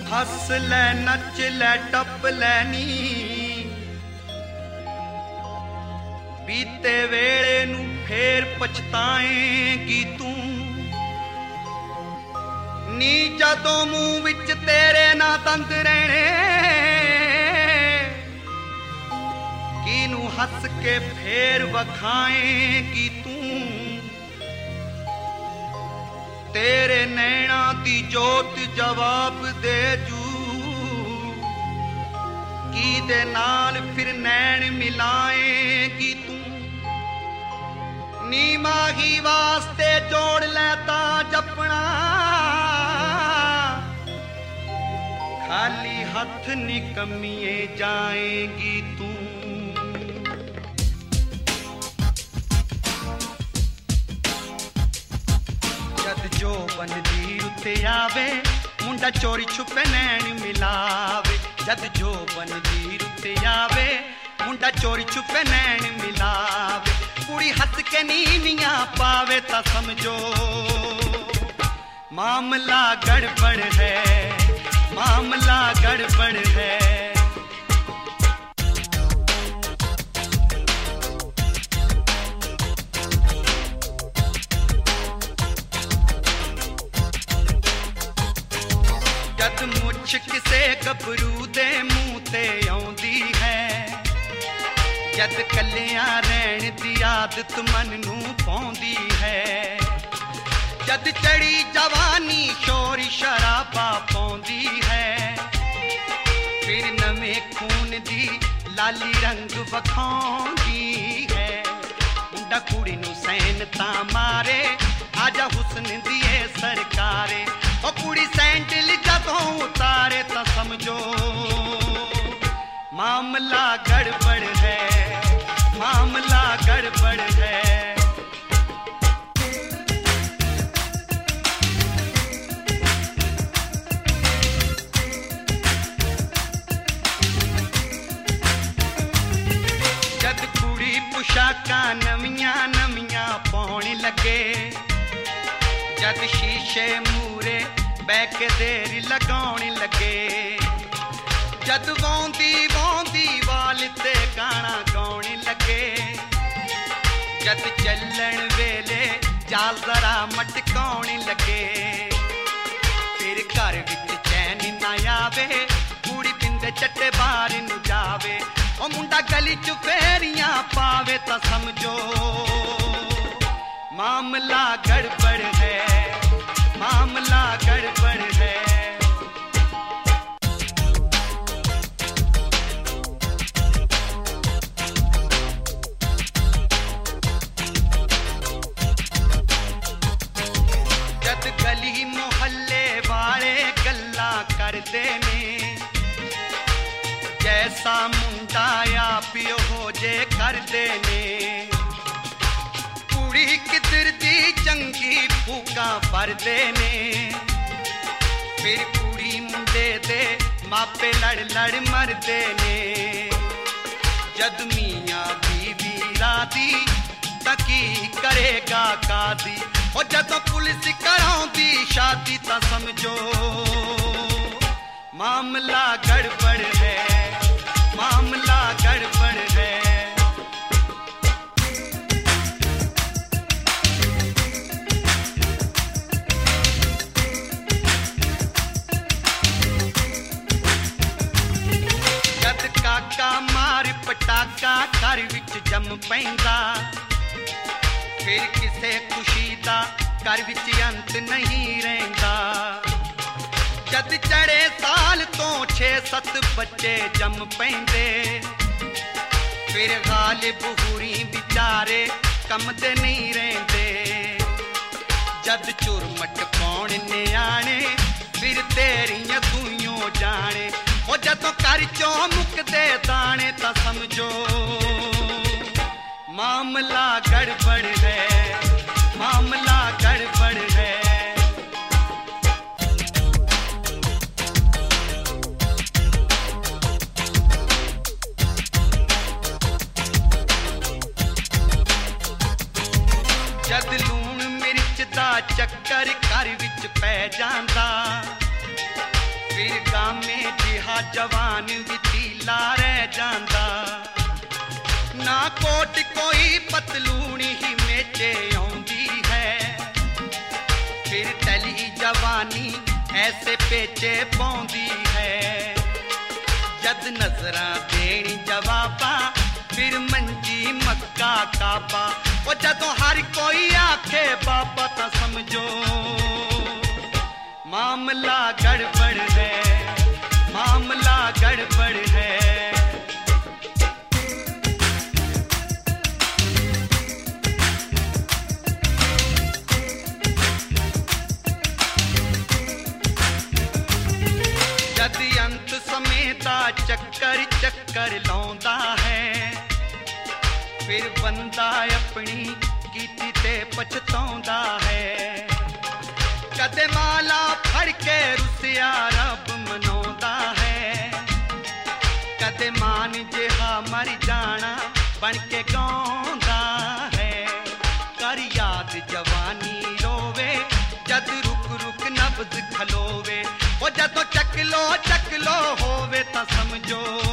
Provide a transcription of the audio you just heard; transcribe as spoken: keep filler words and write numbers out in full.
हस लै नच लै टप लैनी बीते वेले नू फेर पछताएगी तू नी जदों मूंह विच तेरे ना दंद रहने किनू हस के फेर वखाएगी तू तेरे नैना दी जोत जवाब दे जू की दे नाल फिर नैन मिलाएगी तू नी माही वास्ते जोड़ लेता जपना खाली हथ निकम्मिए जाएगी तू जद जो बनदी उत्ते आवे मुंडा चोरी छुपे नैन मिलावे जद जो बनदी उत्ते आवे मुंडा चोरी छुपे नैन मिलावे कुड़ी हंस के नीनियां पावे ता समझो मामला गड़बड़ है मामला गड़बड़ है जद मुछ किसे गबरू दे मुंह ते आउंदी है जद कलियां रहन दी आदत मन नू पौंदी है जद चढ़ी जवानी शोर शराबा पौंदी है फिर नवें खून दी लाली रंग वखाउंदी है मुंडा कुड़ी नू सैन ता मारे आजा हुस्न दिए सरकारे ओ कुड़ी सैंडल जदों उतारे ता समझो मामला गड़बड़ है मामला गड़बड़ है जद कुड़ी पुशाकां नवियां नवियां पाउण लगे जद शीशे मूरे बैके देर लगाउण लगे जद वौंदी वौंदी वाल ते गाना गाउण लगे जद चलण वेले जाल जरा मटकाउण लगे फिर घर विच चैन ना आवे कुड़ी पिंदे चट्टे बाहर नु जावे ओ मुंडा गली च फेरियां पावे ता समझो मामला गड़बड़ है मामला गड़बड़ है जद गली मोहल्ले वाले गल्ला करदे ने जैसा मुंडा या पियो हो जे करदे ने कुड़ी किधर दी चंगी फूका भरदे ने फिर कुड़ी मुंडे दे मापे लड़ लड़ मरदे ने जद मियां बीवी रादी तकी करेगा कादी ओ जदों पुलिस कराउंदी शादी ता समझो मामला गड़बड़ है मामला गड़बड़ है काका मार पटाका घर विच जम पैंदा फिर किसे खुशी दा घर विच अंत नहीं रहिंदा जद चढ़े साल तो छे सत बच्चे जम पैंदे फिर गालिब हुरी बिचारे कम ते नहीं रहिंदे जद चुरमट पाउण नियाणे फिर तेरियां दूइयों जाने ओ जदों कर चों मुकदे दाने ता समझो मामला गड़बड़ है मामला गड़बड़ है जद लूण मिर्च दा चक्कर घर विच पै जांदा फिर गामे जिहा जवान वितीला रह जांदा। ना कोट कोई पतलूनी ही मेचे आउंदी है, फिर टली जवानी ऐसे पेचे पाउंदी है। जद नजरां देनी जवाबा फिर मंजी मक्का काबा। ओ जदों हर कोई आखे बाबा तां समझो मामला गड़बड़ है, मामला गड़बड़ है। जद अंत समेता चक्कर चक्कर लाउंदा है, फिर बंदा अपनी कीती ते पछताउंदा है। कदे माला फड़ के रुसिया रब मनाउंदा है, कदे मान जिहा मर जाना बन के गाउंदा है। कर याद जवानी रोवे जद रुक रुक नब्ज खलोवे। ओ जदों चकलो चकलो होवे तां समझो